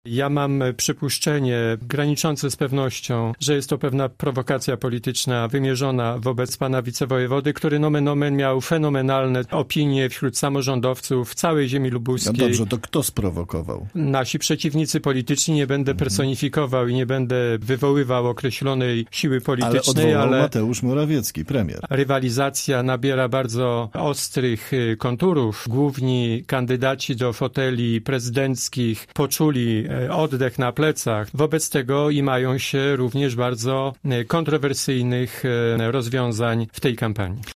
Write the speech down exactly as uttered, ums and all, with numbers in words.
Ja mam przypuszczenie graniczące z pewnością, że jest to pewna prowokacja polityczna wymierzona wobec pana wicewojewody, który nomen omen miał fenomenalne opinie wśród samorządowców w całej ziemi lubuskiej. No dobrze, to kto sprowokował? Nasi przeciwnicy polityczni, nie będę personifikował i nie będę wywoływał określonej siły politycznej, ale odwołał ale Mateusz Morawiecki, premier. Rywalizacja nabiera bardzo ostrych konturów. Główni kandydaci do foteli prezydenckich poczuli oddech na plecach. Wobec tego i mają się również bardzo kontrowersyjnych rozwiązań w tej kampanii.